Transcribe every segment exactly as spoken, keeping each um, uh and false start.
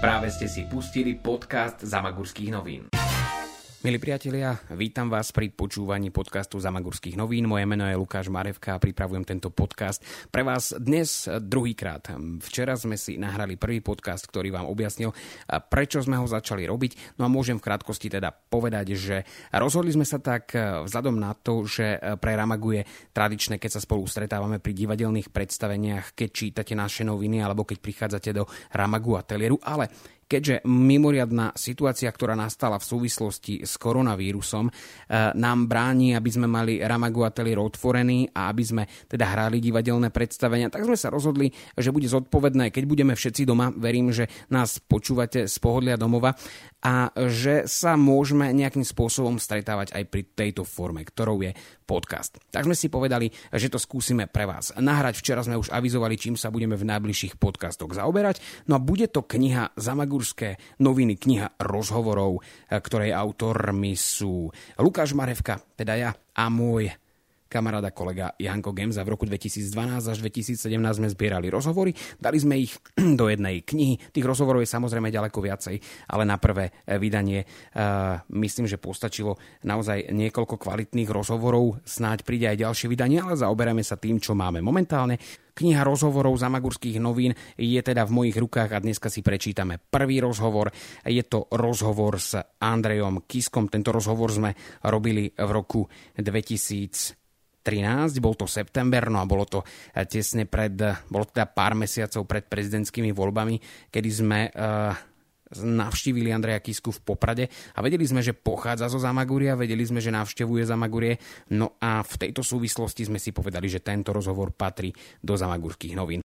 Práve ste si pustili podcast Zamagurských novín. Milí priatelia, vítam vás pri počúvaní podcastu Zamagurských novín. Moje meno je Lukáš Marevka a pripravujem tento podcast pre vás dnes druhýkrát. Včera sme si nahrali prvý podcast, ktorý vám objasnil, prečo sme ho začali robiť. No a môžem v krátkosti teda povedať, že rozhodli sme sa tak vzhľadom na to, že pre Ramagu je tradičné, keď sa spolu stretávame pri divadelných predstaveniach, keď čítate naše noviny alebo keď prichádzate do Ramagu ateliéru, ale keďže mimoriadna situácia, ktorá nastala v súvislosti s koronavírusom, nám bráni, aby sme mali Ramagu ateliér otvorený a aby sme teda hrali divadelné predstavenia, tak sme sa rozhodli, že bude zodpovedné, keď budeme všetci doma. Verím, že nás počúvate z pohodlia domova a že sa môžeme nejakým spôsobom stretávať aj pri tejto forme, ktorou je podcast. Tak sme si povedali, že to skúsime pre vás nahrať. Včera sme už avizovali, čím sa budeme v najbližších podcastoch zaoberať. No a bude to kniha Zamagurské noviny, kniha rozhovorov, ktorej autormi sú Lukáš Marevka, teda ja, a môj kamarát a kolega Janko Gemza. V roku dvetisícdvanásť až dvetisícsedemnásť sme zbierali rozhovory, dali sme ich do jednej knihy. Tých rozhovorov je samozrejme ďaleko viacej, ale na prvé vydanie uh, myslím, že postačilo naozaj niekoľko kvalitných rozhovorov. Snáď príde aj ďalšie vydanie, ale zaoberáme sa tým, čo máme momentálne. Kniha rozhovorov Zamagurských novín je teda v mojich rukách a dneska si prečítame prvý rozhovor. Je to rozhovor s Andrejom Kiskom. Tento rozhovor sme robili v roku dvetisíctrinásť, bol to september, no a bolo to tesne pred, bolo teda pár mesiacov pred prezidentskými voľbami, kedy sme uh, navštívili Andreja Kisku v Poprade a vedeli sme, že pochádza zo Zamaguria, vedeli sme, že navštevuje Zamagurie, no a v tejto súvislosti sme si povedali, že tento rozhovor patrí do Zamagurských novín.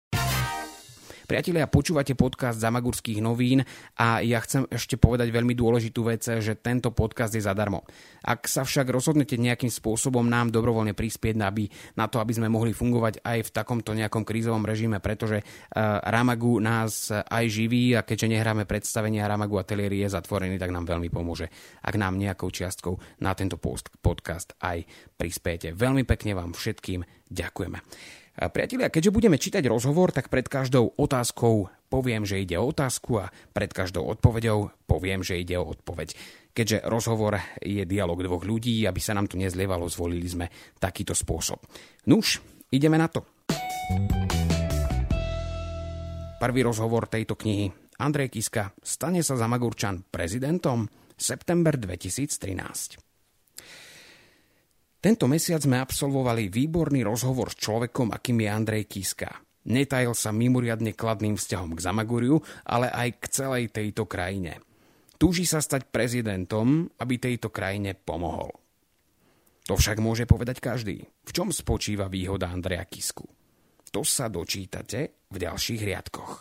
Priatelia, počúvate podcast Zamagurských novín a ja chcem ešte povedať veľmi dôležitú vec, že tento podcast je zadarmo. Ak sa však rozhodnete nejakým spôsobom nám dobrovoľne prispieť aby, na to, aby sme mohli fungovať aj v takomto nejakom krízovom režime, pretože uh, Ramagu nás aj živí a keďže nehráme predstavenia, Ramagu ateliér je zatvorený, tak nám veľmi pomôže, ak nám nejakou čiastkou na tento post, podcast aj prispiete. Veľmi pekne vám všetkým ďakujeme. Priatelia, keďže budeme čítať rozhovor, tak pred každou otázkou poviem, že ide o otázku a pred každou odpoveďou poviem, že ide o odpoveď. Keďže rozhovor je dialog dvoch ľudí, aby sa nám to nezlievalo, zvolili sme takýto spôsob. Nuž, ideme na to. Prvý rozhovor tejto knihy. Andrej Kiska, stane sa Zamagurčan prezidentom? September dvetisíctrinásť. Tento mesiac sme absolvovali výborný rozhovor s človekom, akým je Andrej Kiska. Netajil sa mimoriadne kladným vzťahom k Zamaguriu, ale aj k celej tejto krajine. Túži sa stať prezidentom, aby tejto krajine pomohol. To však môže povedať každý. V čom spočíva výhoda Andreja Kisku? To sa dočítate v ďalších riadkoch.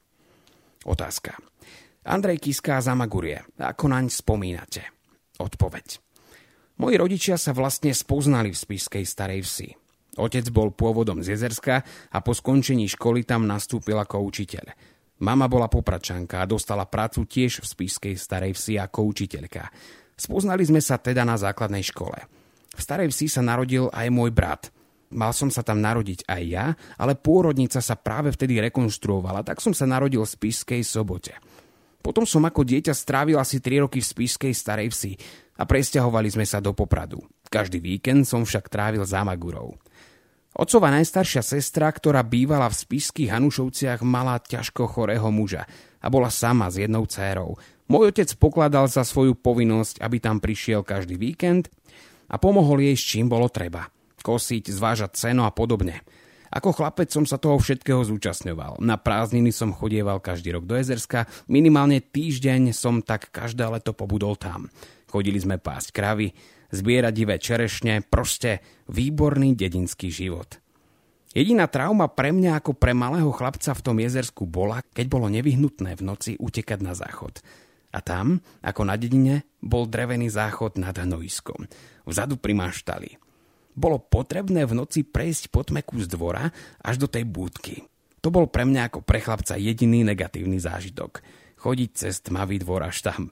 Otázka. Andrej Kiska a Zamagurie. Ako naň spomínate? Odpoveď. Moji rodičia sa vlastne spoznali v spišskej Starej Vsi. Otec bol pôvodom z Jezerska a po skončení školy tam nastúpil ako učiteľ. Mama bola Popradčanka a dostala prácu tiež v spišskej Starej Vsi ako učiteľka. Spoznali sme sa teda na základnej škole. V Starej Vsi sa narodil aj môj brat. Mal som sa tam narodiť aj ja, ale pôrodnica sa práve vtedy rekonštruovala, tak som sa narodil v spišskej Sobote. Potom som ako dieťa strávil asi tri roky v spišskej Starej Vsi a presťahovali sme sa do Popradu. Každý víkend som však trávil za Magurou. Otcova najstaršia sestra, ktorá bývala v spišských Hanušovciach, mala ťažko chorého muža a bola sama s jednou dcérou. Môj otec pokladal za svoju povinnosť, aby tam prišiel každý víkend a pomohol jej s čím bolo treba. Kosiť, zvážať seno a podobne. Ako chlapec som sa toho všetkého zúčastňoval. Na prázdniny som chodieval každý rok do Jezerska, minimálne týždeň som tak každé leto pobudol tam. Chodili sme pásť kravy, zbierať divé čerešne, proste výborný dedinský život. Jediná trauma pre mňa ako pre malého chlapca v tom Jezersku bola, keď bolo nevyhnutné v noci utekať na záchod. A tam, ako na dedine, bol drevený záchod nad hnojiskom, vzadu pri maštali. Bolo potrebné v noci prejsť po tmeku z dvora až do tej búdky. To bol pre mňa ako pre chlapca jediný negatívny zážitok. Chodiť cez tmavý dvor až tam.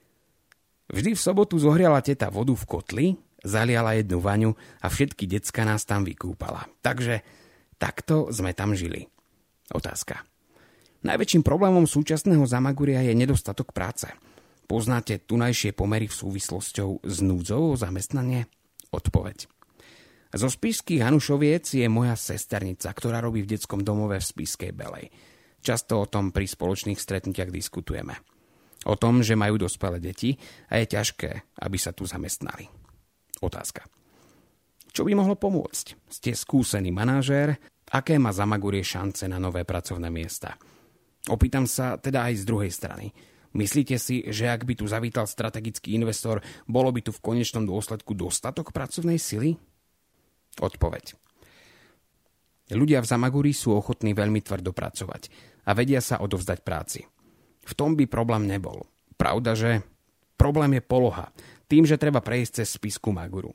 Vždy v sobotu zohriala teta vodu v kotli, zaliala jednu vaňu a všetky decka nás tam vykúpala. Takže takto sme tam žili. Otázka. Najväčším problémom súčasného Zamaguria je nedostatok práce. Poznáte tunajšie pomery v súvislosťou s núdzou o zamestnanie? Odpoveď. Zo Spišských Hanušoviec je moja sesternica, ktorá robí v detskom domove v Spišskej Belej. Často o tom pri spoločných stretnutiach diskutujeme. O tom, že majú dospelé deti a je ťažké, aby sa tu zamestnali. Otázka. Čo by mohlo pomôcť? Ste skúsený manažér, aké má Zamagurie šance na nové pracovné miesta? Opýtam sa teda aj z druhej strany. Myslíte si, že ak by tu zavítal strategický investor, bolo by tu v konečnom dôsledku dostatok pracovnej sily? Odpoveď. Ľudia v Zamagurii sú ochotní veľmi tvrdo pracovať a vedia sa odovzdať práci. V tom by problém nebol. Pravda, že problém je poloha, tým, že treba prejsť cez Spišskú Maguru.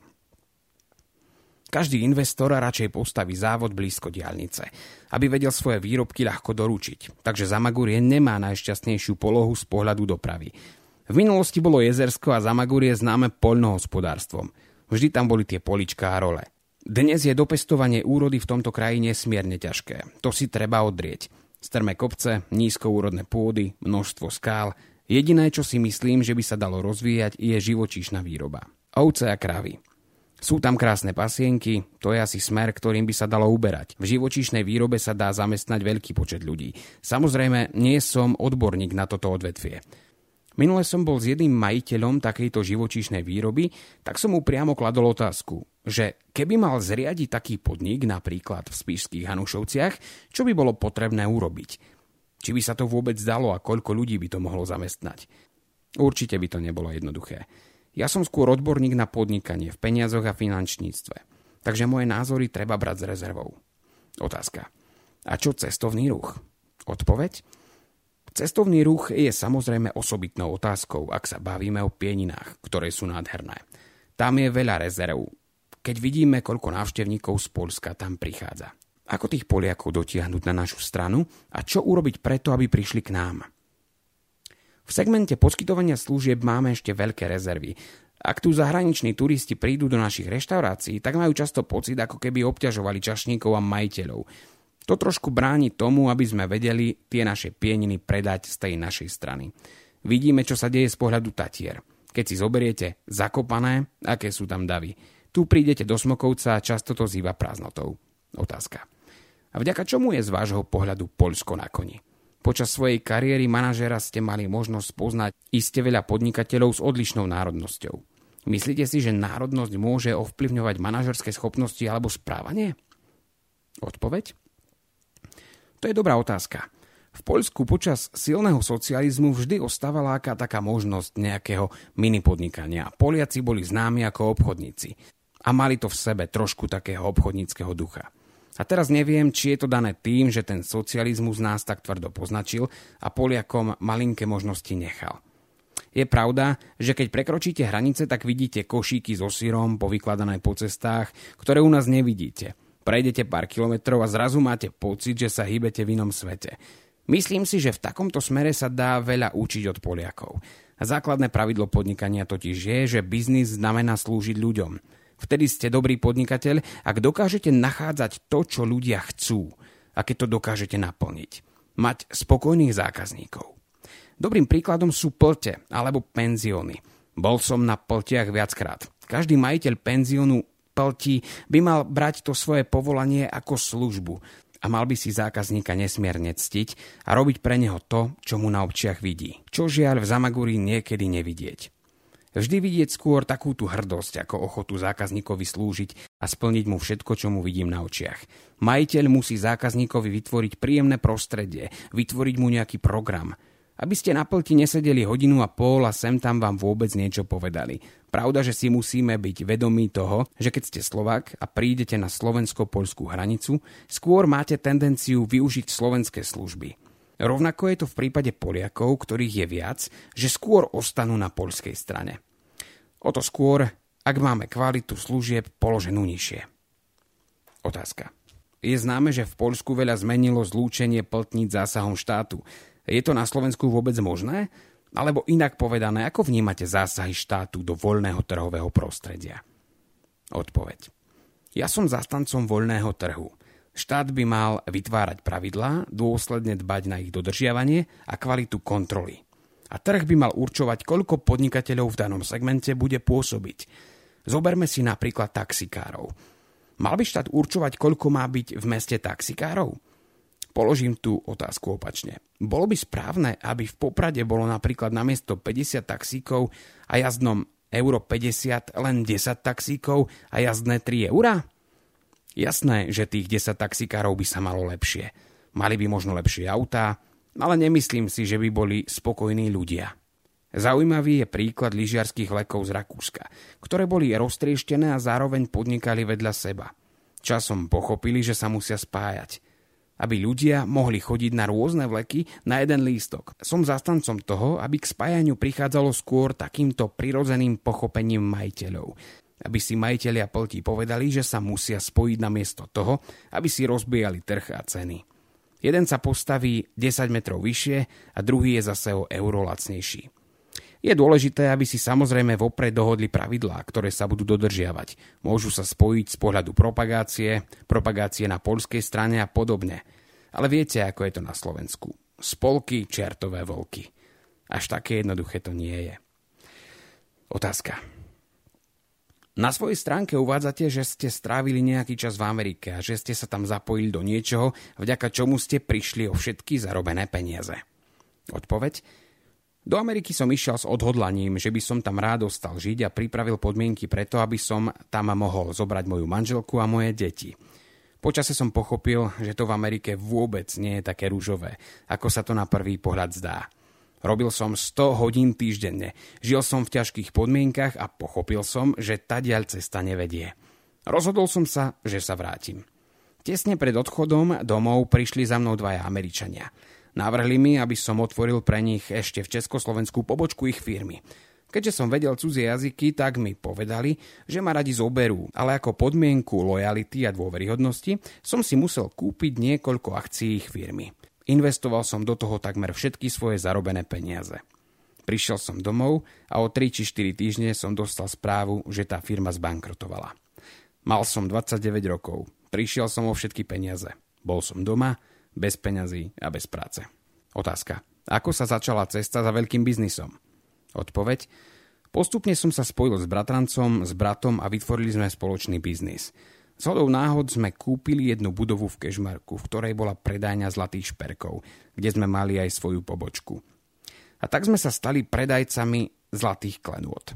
Každý investor radšej postaví závod blízko diaľnice, aby vedel svoje výrobky ľahko doručiť. Takže Zamagurie nemá najšťastnejšiu polohu z pohľadu dopravy. V minulosti bolo Jezersko a Zamagurie známe poľnohospodárstvom. Vždy tam boli tie poličká a role. Dnes je dopestovanie úrody v tomto kraji nesmierne ťažké. To si treba odrieť. Strmé kopce, nízkoúrodné pôdy, množstvo skál. Jediné, čo si myslím, že by sa dalo rozvíjať, je živočíšna výroba. Ovce a kravy. Sú tam krásne pasienky, to je asi smer, ktorým by sa dalo uberať. V živočíšnej výrobe sa dá zamestnať veľký počet ľudí. Samozrejme, nie som odborník na toto odvetvie. Minule som bol s jedným majiteľom takejto živočíšnej výroby, tak som mu priamo kladol otázku, že keby mal zriadiť taký podnik, napríklad v Spišských Hanušovciach, čo by bolo potrebné urobiť? Či by sa to vôbec dalo a koľko ľudí by to mohlo zamestnať? Určite by to nebolo jednoduché. Ja som skôr odborník na podnikanie v peniazoch a finančníctve, takže moje názory treba brať s rezervou. Otázka. A čo cestovný ruch? Odpoveď? Cestovný ruch je samozrejme osobitnou otázkou, ak sa bavíme o pieninách, ktoré sú nádherné. Tam je veľa rezerv. Keď vidíme, koľko návštevníkov z Poľska tam prichádza. Ako tých Poliakov dotiahnuť na našu stranu a čo urobiť preto, aby prišli k nám? V segmente poskytovania služieb máme ešte veľké rezervy. Ak tu zahraniční turisti prídu do našich reštaurácií, tak majú často pocit, ako keby obťažovali čašníkov a majiteľov. To trošku bráni tomu, aby sme vedeli tie naše pieniny predať z tej našej strany. Vidíme, čo sa deje z pohľadu Tatier. Keď si zoberiete Zakopané, aké sú tam davy. Tu prídete do Smokovca a často to zýva prázdnotou. Otázka. A vďaka čomu je z vášho pohľadu Poľsko na koni? Počas svojej kariéry manažéra ste mali možnosť poznať iste veľa podnikateľov s odlišnou národnosťou. Myslíte si, že národnosť môže ovplyvňovať manažerské schopnosti alebo správanie? Odpoveď? To je dobrá otázka. V Poľsku počas silného socializmu vždy ostávala aká taká možnosť nejakého minipodnikania. Poliaci boli známi ako obchodníci a mali to v sebe trošku takého obchodníckeho ducha. A teraz neviem, či je to dané tým, že ten socializmus nás tak tvrdo poznačil a Poliakom malinké možnosti nechal. Je pravda, že keď prekročíte hranice, tak vidíte košíky so syrom povykladané po cestách, ktoré u nás nevidíte. Prejdete pár kilometrov a zrazu máte pocit, že sa hýbete v inom svete. Myslím si, že v takomto smere sa dá veľa učiť od Poliakov. A základné pravidlo podnikania totiž je, že biznis znamená slúžiť ľuďom. Vtedy ste dobrý podnikateľ, ak dokážete nachádzať to, čo ľudia chcú a keď to dokážete naplniť. Mať spokojných zákazníkov. Dobrým príkladom sú plte alebo penzióny. Bol som na pltiach viackrát. Každý majiteľ penziónu plti by mal brať to svoje povolanie ako službu a mal by si zákazníka nesmierne ctiť a robiť pre neho to, čo mu na očiach vidí. Čo žiaľ v Zamagurii niekedy nevidieť. Vždy vidieť skôr takú tú hrdosť, ako ochotu zákazníkovi slúžiť a splniť mu všetko, čo mu vidím na očiach. Majiteľ musí zákazníkovi vytvoriť príjemné prostredie, vytvoriť mu nejaký program. Aby ste na plti nesedeli hodinu a pol a sem tam vám vôbec niečo povedali. Pravda, že si musíme byť vedomí toho, že keď ste Slovák a prídete na slovensko-poľskú hranicu, skôr máte tendenciu využiť slovenské služby. Rovnako je to v prípade Poliakov, ktorých je viac, že skôr ostanú na poľskej strane. O to skôr, ak máme kvalitu služieb položenú nižšie. Otázka. Je známe, že v Poľsku veľa zmenilo zlúčenie pltníc zásahom štátu. Je to na Slovensku vôbec možné? Alebo inak povedané, ako vnímate zásahy štátu do voľného trhového prostredia? Odpoveď. Ja som zastancom voľného trhu. Štát by mal vytvárať pravidlá, dôsledne dbať na ich dodržiavanie a kvalitu kontroly. A trh by mal určovať, koľko podnikateľov v danom segmente bude pôsobiť. Zoberme si napríklad taxikárov. Mal by štát určovať, koľko má byť v meste taxikárov? Položím tú otázku opačne. Bolo by správne, aby v Poprade bolo napríklad namiesto päťdesiat taxíkov a jazdnom euro päťdesiat len desať taxíkov a jazdné tri eurá? Jasné, že tých desať taxikárov by sa malo lepšie. Mali by možno lepšie autá, ale nemyslím si, že by boli spokojní ľudia. Zaujímavý je príklad lyžiarskych vlekov z Rakúska, ktoré boli roztrieštené a zároveň podnikali vedľa seba. Časom pochopili, že sa musia spájať, aby ľudia mohli chodiť na rôzne vleky na jeden lístok. Som zastancom toho, aby k spájaniu prichádzalo skôr takýmto prirodzeným pochopením majiteľov. Aby si majitelia pltí povedali, že sa musia spojiť namiesto toho, aby si rozbijali trh a ceny. Jeden sa postaví desať metrov vyššie a druhý je zase o euro lacnejší. Je dôležité, aby si samozrejme vopred dohodli pravidlá, ktoré sa budú dodržiavať. Môžu sa spojiť z pohľadu propagácie, propagácie na poľskej strane a podobne. Ale viete, ako je to na Slovensku. Spolky, čertové volky. Až také jednoduché to nie je. Otázka. Na svojej stránke uvádzate, že ste strávili nejaký čas v Amerike a že ste sa tam zapojili do niečoho, vďaka čomu ste prišli o všetky zarobené peniaze. Odpoveď? Do Ameriky som išiel s odhodlaním, že by som tam rád ostal žiť a pripravil podmienky preto, aby som tam mohol zobrať moju manželku a moje deti. Počase som pochopil, že to v Amerike vôbec nie je také ružové, ako sa to na prvý pohľad zdá. Robil som sto hodín týždenne, žil som v ťažkých podmienkach a pochopil som, že tadiaľ cesta nevedie. Rozhodol som sa, že sa vrátim. Tesne pred odchodom domov prišli za mnou dvaja Američania. Navrhli mi, aby som otvoril pre nich ešte v Československu pobočku ich firmy. Keďže som vedel cudzie jazyky, tak mi povedali, že ma radi zoberú, ale ako podmienku lojality a dôveryhodnosti som si musel kúpiť niekoľko akcií ich firmy. Investoval som do toho takmer všetky svoje zarobené peniaze. Prišiel som domov a o tri či štyri týždne som dostal správu, že tá firma zbankrotovala. Mal som dvadsaťdeväť rokov, prišiel som o všetky peniaze. Bol som doma, bez peňazí a bez práce. Otázka. Ako sa začala cesta za veľkým biznisom? Odpoveď. Postupne som sa spojil s bratrancom, s bratom a vytvorili sme spoločný biznis. Zhodou náhod sme kúpili jednu budovu v Kežmarku, v ktorej bola predajňa zlatých šperkov, kde sme mali aj svoju pobočku. A tak sme sa stali predajcami zlatých klenôt.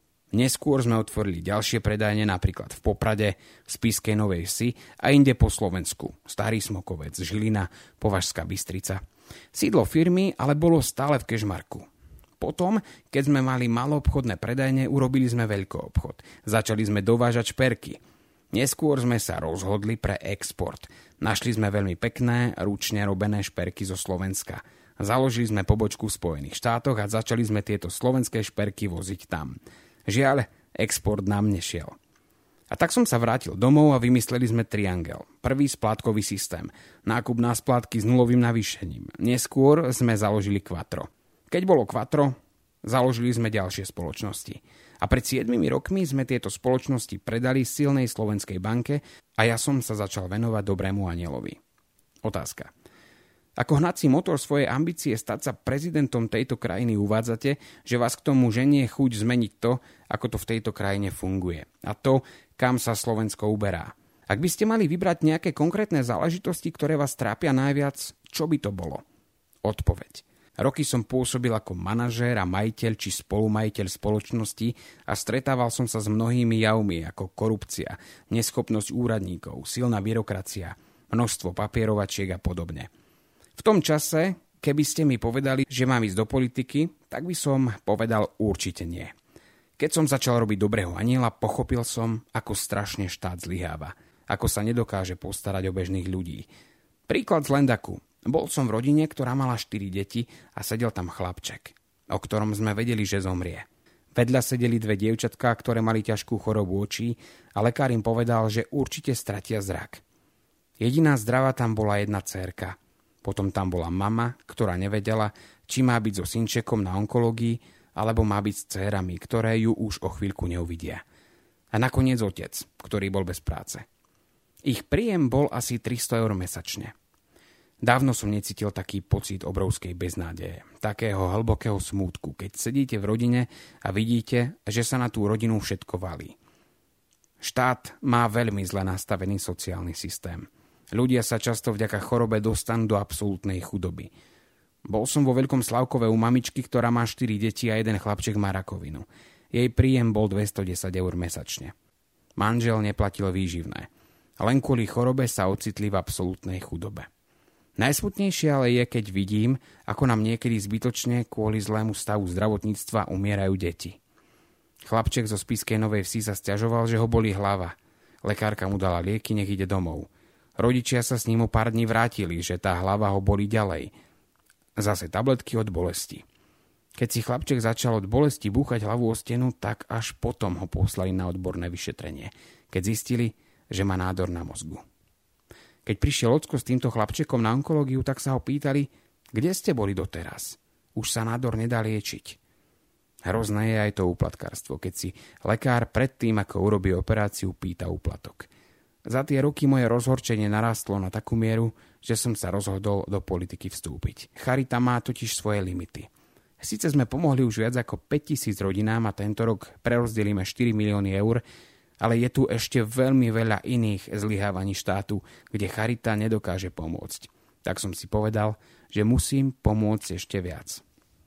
Neskôr sme otvorili ďalšie predajne, napríklad v Poprade, v Spišskej Novej Vsi a inde po Slovensku. Starý Smokovec, Žilina, Považská Bystrica. Sídlo firmy ale bolo stále v Kežmarku. Potom, keď sme mali maloobchodné predajne, urobili sme veľkoobchod. Začali sme dovážať šperky. Neskôr sme sa rozhodli pre export. Našli sme veľmi pekné, ručne robené šperky zo Slovenska. Založili sme pobočku v Spojených štátoch a začali sme tieto slovenské šperky voziť tam. Žiaľ, export nám nešiel. A tak som sa vrátil domov a vymysleli sme Triangel. Prvý splátkový systém. Nákup na splátky s nulovým navýšením. Neskôr sme založili Quattro. Keď bolo Quattro, založili sme ďalšie spoločnosti. A pred siedmimi rokmi sme tieto spoločnosti predali silnej slovenskej banke a ja som sa začal venovať dobrému anielovi. Otázka. Ako hnací motor svojej ambície stať sa prezidentom tejto krajiny uvádzate, že vás k tomu ženie chuť zmeniť to, ako to v tejto krajine funguje. A to, kam sa Slovensko uberá. Ak by ste mali vybrať nejaké konkrétne záležitosti, ktoré vás trápia najviac, čo by to bolo? Odpoveď. Roky som pôsobil ako manažér a majiteľ či spolumajiteľ spoločnosti a stretával som sa s mnohými javmi ako korupcia, neschopnosť úradníkov, silná byrokracia, množstvo papierovačiek a podobne. V tom čase, keby ste mi povedali, že mám ísť do politiky, tak by som povedal určite nie. Keď som začal robiť dobrého aniela, pochopil som, ako strašne štát zlyháva, ako sa nedokáže postarať o bežných ľudí. Príklad z Lendaku. Bol som v rodine, ktorá mala štyri deti a sedel tam chlapček, o ktorom sme vedeli, že zomrie. Vedľa sedeli dve dievčatká, ktoré mali ťažkú chorobu očí a lekár im povedal, že určite stratia zrak. Jediná zdravá tam bola jedna dcérka. Potom tam bola mama, ktorá nevedela, či má byť so synčekom na onkológii, alebo má byť s dcérami, ktoré ju už o chvíľku neuvidia. A nakoniec otec, ktorý bol bez práce. Ich príjem bol asi tristo eur mesačne. Dávno som necítil taký pocit obrovskej beznádeje, takého hlbokého smútku, keď sedíte v rodine a vidíte, že sa na tú rodinu všetko valí. Štát má veľmi zle nastavený sociálny systém. Ľudia sa často vďaka chorobe dostanú do absolútnej chudoby. Bol som vo Veľkom Slavkove u mamičky, ktorá má štyri deti a jeden chlapček má rakovinu. Jej príjem bol dvestodesať eur mesačne. Manžel neplatil výživné. Len kvôli chorobe sa ocitli v absolútnej chudobe. Najsmutnejšie ale je, keď vidím, ako nám niekedy zbytočne kvôli zlému stavu zdravotníctva umierajú deti. Chlapček zo Spišskej Novej Vsi sa sťažoval, že ho bolí hlava. Lekárka mu dala lieky, nech ide domov. Rodičia sa s ním o pár dní vrátili, že tá hlava ho bolí ďalej. Zase tabletky od bolesti. Keď si chlapček začal od bolesti búchať hlavu o stenu, tak až potom ho poslali na odborné vyšetrenie, keď zistili, že má nádor na mozgu. Keď prišiel ocko s týmto chlapčekom na onkológiu, tak sa ho pýtali, kde ste boli doteraz? Už sa nádor nedá liečiť. Hrozné je aj to úplatkárstvo, keď si lekár predtým, ako urobí operáciu, pýta úplatok. Za tie roky moje rozhorčenie narastlo na takú mieru, že som sa rozhodol do politiky vstúpiť. Charita má totiž svoje limity. Sice sme pomohli už viac ako päťtisíc rodinám a tento rok prerozdelíme štyri milióny eur, ale je tu ešte veľmi veľa iných zlyhávaní štátu, kde charita nedokáže pomôcť. Tak som si povedal, že musím pomôcť ešte viac.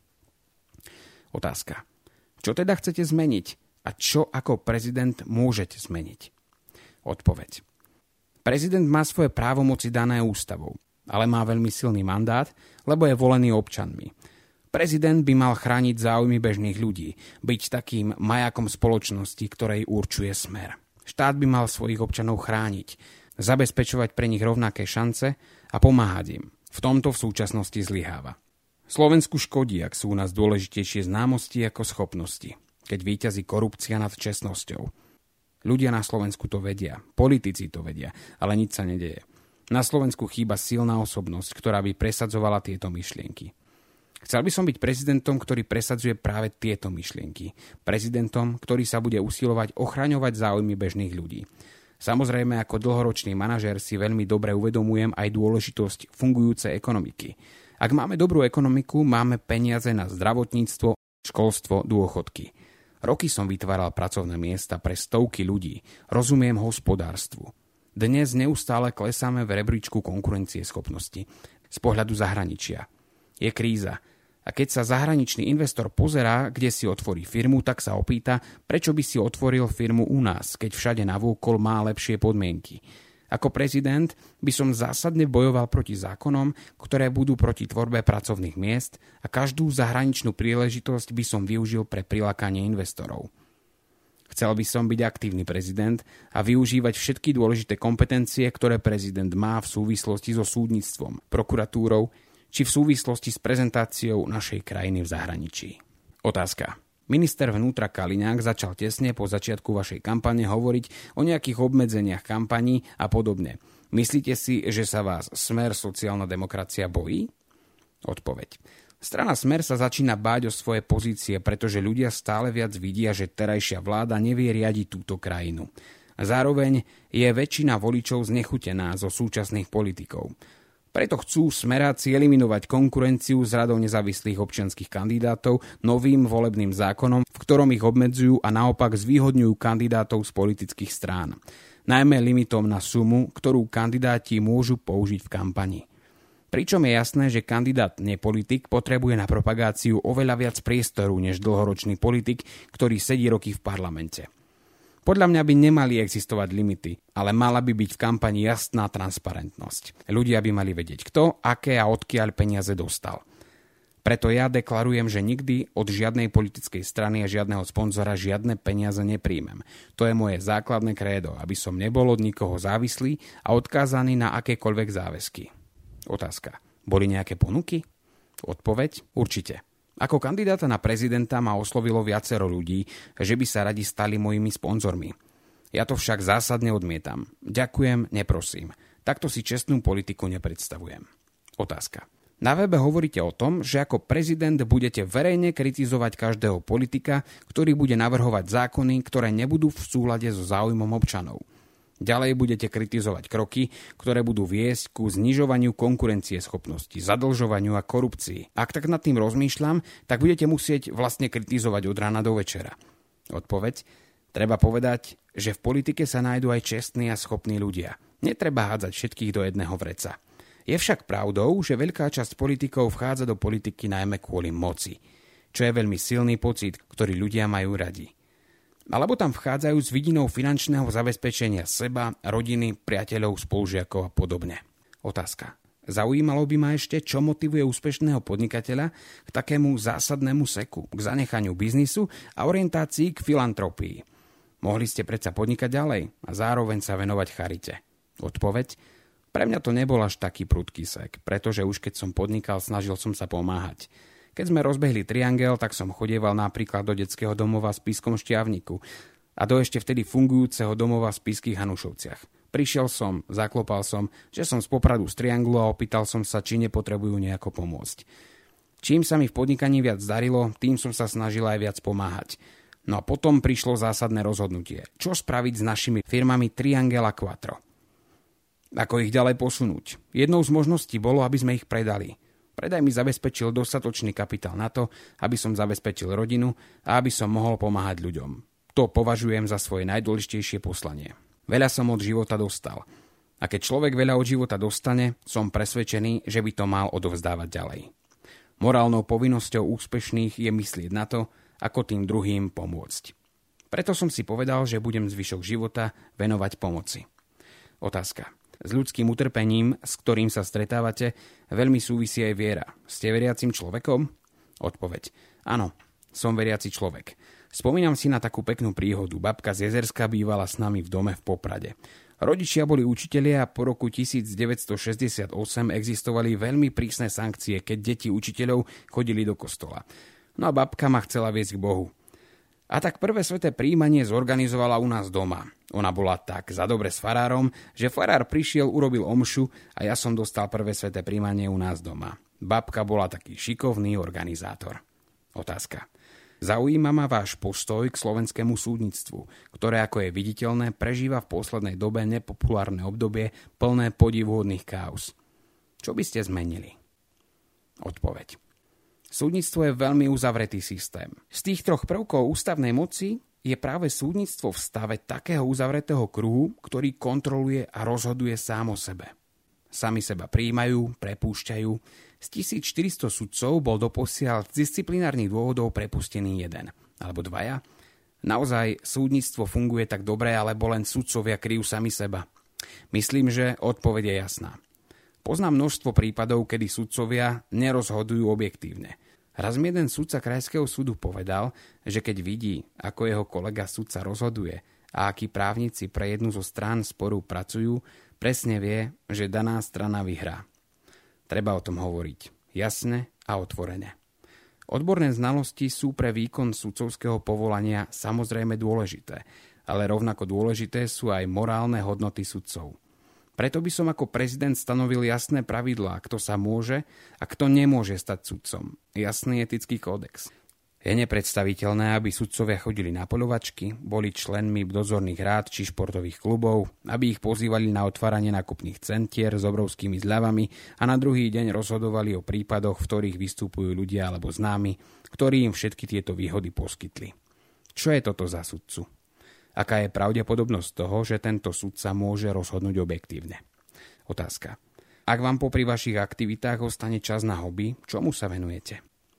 Otázka. Čo teda chcete zmeniť? A čo ako prezident môžete zmeniť? Odpoveď. Prezident má svoje právomoci dané ústavou, ale má veľmi silný mandát, lebo je volený občanmi. Prezident by mal chrániť záujmy bežných ľudí, byť takým majakom spoločnosti, ktorej určuje smer. Štát by mal svojich občanov chrániť, zabezpečovať pre nich rovnaké šance a pomáhať im. V tomto v súčasnosti zlyháva. Slovensku škodí, ak sú u nás dôležitejšie známosti ako schopnosti, keď víťazí korupcia nad čestnosťou. Ľudia na Slovensku to vedia, politici to vedia, ale nič sa nedeje. Na Slovensku chýba silná osobnosť, ktorá by presadzovala tieto myšlienky. Chcel by som byť prezidentom, ktorý presadzuje práve tieto myšlienky. Prezidentom, ktorý sa bude usilovať ochraňovať záujmy bežných ľudí. Samozrejme, ako dlhoročný manažér si veľmi dobre uvedomujem aj dôležitosť fungujúcej ekonomiky. Ak máme dobrú ekonomiku, máme peniaze na zdravotníctvo, školstvo, dôchodky. Roky som vytváral pracovné miesta pre stovky ľudí. Rozumiem hospodárstvu. Dnes neustále klesáme v rebríčku konkurencieschopnosti. Z pohľadu zahraničia. Je kríza. A keď sa zahraničný investor pozerá, kde si otvorí firmu, tak sa opýta, prečo by si otvoril firmu u nás, keď všade navôkol má lepšie podmienky. Ako prezident by som zásadne bojoval proti zákonom, ktoré budú proti tvorbe pracovných miest a každú zahraničnú príležitosť by som využil pre prilákanie investorov. Chcel by som byť aktívny prezident a využívať všetky dôležité kompetencie, ktoré prezident má v súvislosti so súdnictvom, prokuratúrou, či v súvislosti s prezentáciou našej krajiny v zahraničí. Otázka. Minister vnútra Kaliňák začal tesne po začiatku vašej kampane hovoriť o nejakých obmedzeniach kampaní a podobne. Myslíte si, že sa vás Smer sociálna demokracia bojí? Odpoveď. Strana Smer sa začína báť o svoje pozície, pretože ľudia stále viac vidia, že terajšia vláda nevie riadiť túto krajinu. Zároveň je väčšina voličov znechutená zo súčasných politikov. Preto chcú smeráci eliminovať konkurenciu s radou nezávislých občianskych kandidátov novým volebným zákonom, v ktorom ich obmedzujú a naopak zvýhodňujú kandidátov z politických strán. Najmä limitom na sumu, ktorú kandidáti môžu použiť v kampani. Pričom je jasné, že kandidát nepolitik potrebuje na propagáciu oveľa viac priestoru než dlhoročný politik, ktorý sedí roky v parlamente. Podľa mňa by nemali existovať limity, ale mala by byť v kampani jasná transparentnosť. Ľudia by mali vedieť, kto, aké a odkiaľ peniaze dostal. Preto ja deklarujem, že nikdy od žiadnej politickej strany a žiadneho sponzora žiadne peniaze nepríjmem. To je moje základné krédo, aby som nebol od nikoho závislý a odkázaný na akékoľvek záväzky. Otázka. Boli nejaké ponuky? Odpoveď? Určite. Ako kandidáta na prezidenta ma oslovilo viacero ľudí, že by sa radi stali mojimi sponzormi. Ja to však zásadne odmietam. Ďakujem, neprosím. Takto si čestnú politiku nepredstavujem. Otázka. Na webe hovoríte o tom, že ako prezident budete verejne kritizovať každého politika, ktorý bude navrhovať zákony, ktoré nebudú v súlade so záujmom občanov. Ďalej budete kritizovať kroky, ktoré budú viesť ku znižovaniu konkurencieschopnosti, zadlžovaniu a korupcii. Ak tak nad tým rozmýšľam, tak budete musieť vlastne kritizovať od rána do večera. Odpoveď? Treba povedať, že v politike sa nájdú aj čestní a schopní ľudia. Netreba hádzať všetkých do jedného vreca. Je však pravdou, že veľká časť politikov vchádza do politiky najmä kvôli moci, čo je veľmi silný pocit, ktorý ľudia majú radi. Alebo tam vchádzajú s vidinou finančného zabezpečenia seba, rodiny, priateľov, spolužiakov a podobne. Otázka. Zaujímalo by ma ešte, čo motivuje úspešného podnikateľa k takému zásadnému seku, k zanechaniu biznisu a orientácii k filantropii. Mohli ste predsa podnikať ďalej a zároveň sa venovať charite. Odpoveď. Pre mňa to nebol až taký prudký sek, pretože už keď som podnikal, snažil som sa pomáhať. Keď sme rozbehli Triangel, tak som chodieval napríklad do detského domova v Spišskom Šťavniku a do ešte vtedy fungujúceho domova v Spišských Hanušovciach. Prišiel som, zaklopal som, že som z Popradu z Trianglu a opýtal som sa, či nepotrebujú nejako pomôcť. Čím sa mi v podnikaní viac darilo, tým som sa snažil aj viac pomáhať. No a potom prišlo zásadné rozhodnutie. Čo spraviť s našimi firmami Triangel a Quattro? Ako ich ďalej posunúť? Jednou z možností bolo, aby sme ich predali. Predaj mi zabezpečil dostatočný kapitál na to, aby som zabezpečil rodinu a aby som mohol pomáhať ľuďom. To považujem za svoje najdôležitejšie poslanie. Veľa som od života dostal. A keď človek veľa od života dostane, som presvedčený, že by to mal odovzdávať ďalej. Morálnou povinnosťou úspešných je myslieť na to, ako tým druhým pomôcť. Preto som si povedal, že budem zvyšok života venovať pomoci. Otázka. S ľudským utrpením, s ktorým sa stretávate, veľmi súvisí aj viera. Ste veriacim človekom? Odpoveď. Áno, som veriaci človek. Spomínam si na takú peknú príhodu. Babka z Jezerska bývala s nami v dome v Poprade. Rodičia boli učitelia a po roku devätnásťstošesťdesiatosem existovali veľmi prísne sankcie, keď deti učiteľov chodili do kostola. No a babka ma chcela viesť k Bohu. A tak prvé sväté prijímanie zorganizovala u nás doma. Ona bola tak za dobre s farárom, že farár prišiel, urobil omšu a ja som dostal prvé sväté prijímanie u nás doma. Babka bola taký šikovný organizátor. Otázka. Zaujíma ma váš postoj k slovenskému súdnictvu, ktoré, ako je viditeľné, prežíva v poslednej dobe nepopulárne obdobie plné podivhodných káuz. Čo by ste zmenili? Odpoveď. Súdnictvo je veľmi uzavretý systém. Z tých troch prvkov ústavnej moci je práve súdnictvo v stave takého uzavretého kruhu, ktorý kontroluje a rozhoduje sám o sebe. Sami seba prijímajú, prepúšťajú. Z tisícštyristo sudcov bol doposiaľ z disciplinárnych dôvodov prepustený jeden alebo dvaja. Naozaj súdnictvo funguje tak dobre, alebo len sudcovia kryjú sami seba? Myslím, že odpoveď je jasná. Poznám množstvo prípadov, kedy sudcovia nerozhodujú objektívne. Raz mi jeden sudca krajského súdu povedal, že keď vidí, ako jeho kolega sudca rozhoduje a akí právnici pre jednu zo strán sporu pracujú, presne vie, že daná strana vyhrá. Treba o tom hovoriť jasne a otvorene. Odborné znalosti sú pre výkon sudcovského povolania samozrejme dôležité, ale rovnako dôležité sú aj morálne hodnoty sudcov. Preto by som ako prezident stanovil jasné pravidlá, kto sa môže a kto nemôže stať sudcom. Jasný etický kódex. Je nepredstaviteľné, aby sudcovia chodili na poľovačky, boli členmi dozorných rád či športových klubov, aby ich pozývali na otváranie nákupných centier s obrovskými zľavami a na druhý deň rozhodovali o prípadoch, v ktorých vystupujú ľudia alebo známi, ktorí im všetky tieto výhody poskytli. Čo je toto za sudcu? Aká je pravdepodobnosť toho, že tento sudca môže rozhodnúť objektívne? Otázka. Ak vám popri vašich aktivitách ostane čas na hobby, čomu sa venujete?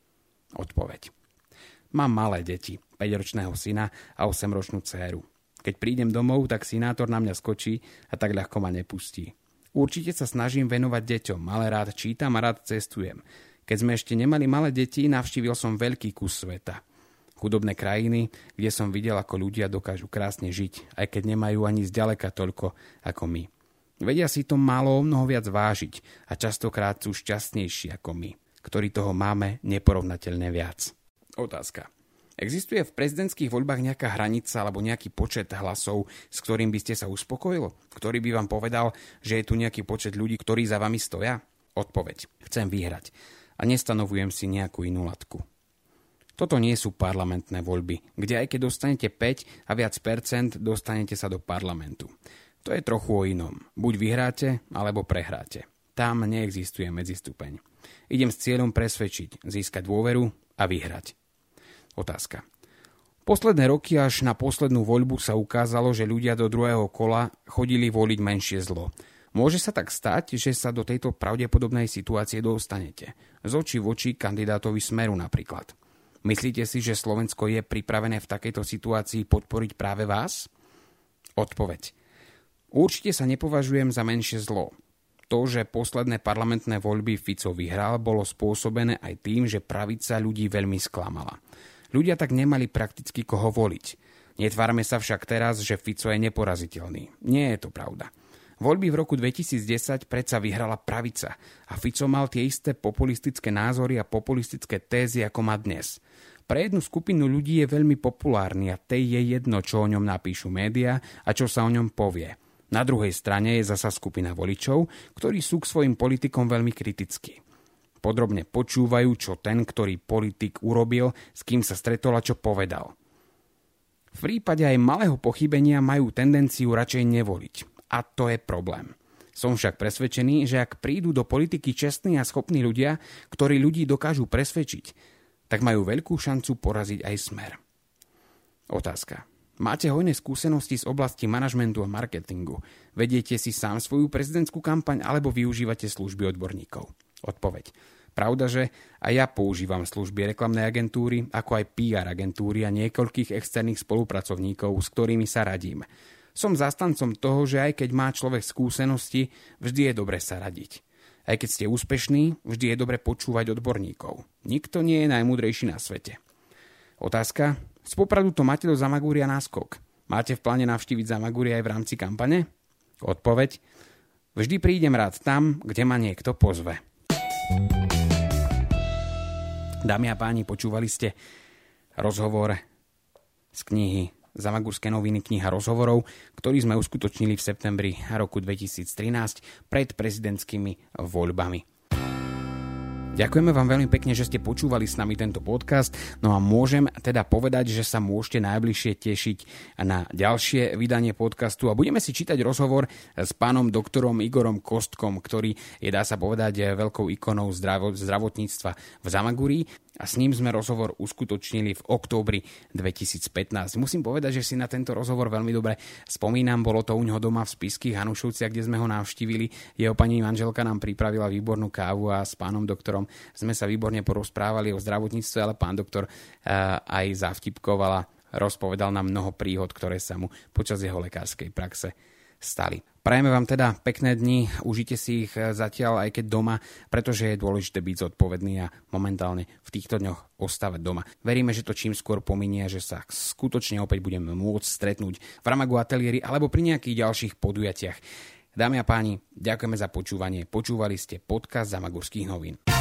Odpoveď. Mám malé deti, päťročného syna a osemročnú dcéru. Keď prídem domov, tak synátor na mňa skočí a tak ľahko ma nepustí. Určite sa snažím venovať deťom, ale rád čítam a rád cestujem. Keď sme ešte nemali malé deti, navštívil som veľký kus sveta. Chudobné krajiny, kde som videl, ako ľudia dokážu krásne žiť, aj keď nemajú ani zďaleka toľko ako my. Vedia si to málo o mnoho viac vážiť a častokrát sú šťastnejší ako my, ktorí toho máme neporovnateľne viac. Otázka. Existuje v prezidentských voľbách nejaká hranica alebo nejaký počet hlasov, s ktorým by ste sa uspokojili? Ktorý by vám povedal, že je tu nejaký počet ľudí, ktorí za vami stoja? Odpoveď. Chcem vyhrať a nestanovujem si nejakú inú latku. Toto nie sú parlamentné voľby, kde aj keď dostanete päť a viac percent, dostanete sa do parlamentu. To je trochu o inom. Buď vyhráte, alebo prehráte. Tam neexistuje medzistupeň. Idem s cieľom presvedčiť, získať dôveru a vyhrať. Otázka. Posledné roky až na poslednú voľbu sa ukázalo, že ľudia do druhého kola chodili voliť menšie zlo. Môže sa tak stať, že sa do tejto pravdepodobnej situácie dostanete. Z očí v oči kandidátovi Smeru napríklad. Myslíte si, že Slovensko je pripravené v takejto situácii podporiť práve vás? Odpoveď. Určite sa nepovažujem za menšie zlo. To, že posledné parlamentné voľby Fico vyhral, bolo spôsobené aj tým, že pravica ľudí veľmi sklamala. Ľudia tak nemali prakticky koho voliť. Netvárme sa však teraz, že Fico je neporaziteľný. Nie je to pravda. Voľby v roku dvetisícdesať predsa vyhrala pravica a Fico mal tie isté populistické názory a populistické tézy, ako má dnes. Pre jednu skupinu ľudí je veľmi populárny a tej je jedno, čo o ňom napíšu médiá a čo sa o ňom povie. Na druhej strane je zasa skupina voličov, ktorí sú k svojim politikom veľmi kritickí. Podrobne počúvajú, čo ten, ktorý politik urobil, s kým sa stretol a čo povedal. V prípade aj malého pochybenia majú tendenciu radšej nevoliť. A to je problém. Som však presvedčený, že ak prídu do politiky čestní a schopní ľudia, ktorí ľudí dokážu presvedčiť, tak majú veľkú šancu poraziť aj Smer. Otázka. Máte hojné skúsenosti z oblasti manažmentu a marketingu? Vediete si sám svoju prezidentskú kampaň alebo využívate služby odborníkov? Odpoveď. Pravda, že aj ja používam služby reklamnej agentúry, ako aj pé er agentúry a niekoľkých externých spolupracovníkov, s ktorými sa radím. Som zastancom toho, že aj keď má človek skúsenosti, vždy je dobre sa radiť. Aj keď ste úspešní, vždy je dobre počúvať odborníkov. Nikto nie je najmúdrejší na svete. Otázka. Z Popradu to máte do Zamagúria náskok. Máte v pláne navštíviť Zamagúria aj v rámci kampane? Odpoveď. Vždy prídem rád tam, kde ma niekto pozve. Dámy a páni, počúvali ste rozhovor z knihy Zamagurské noviny, kniha rozhovorov, ktorý sme uskutočnili v septembri roku dvetisíctrinásť pred prezidentskými voľbami. Ďakujeme vám veľmi pekne, že ste počúvali s nami tento podcast, no a môžem teda povedať, že sa môžete najbližšie tešiť na ďalšie vydanie podcastu a budeme si čítať rozhovor s pánom doktorom Igorom Kostkom, ktorý je, dá sa povedať, veľkou ikonou zdravo- zdravotníctva v Zamagúrii. A s ním sme rozhovor uskutočnili v októbri dvetisícpätnásť. Musím povedať, že si na tento rozhovor veľmi dobre spomínam. Bolo to u ňoho doma v Spišských Hanušovciach, kde sme ho navštívili. Jeho pani manželka nám pripravila výbornú kávu a s pánom doktorom sme sa výborne porozprávali o zdravotníctve, ale pán doktor uh, aj zavtipkovala, rozpovedal nám mnoho príhod, ktoré sa mu počas jeho lekárskej praxe stali. Prajeme vám teda pekné dni, užite si ich zatiaľ aj keď doma, pretože je dôležité byť zodpovedný a momentálne v týchto dňoch ostávať doma. Veríme, že to čím skôr pominie, že sa skutočne opäť budeme môcť stretnúť v Ramagu ateliéri alebo pri nejakých ďalších podujatiach. Dámy a páni, ďakujeme za počúvanie. Počúvali ste podcast Zamagurských novín.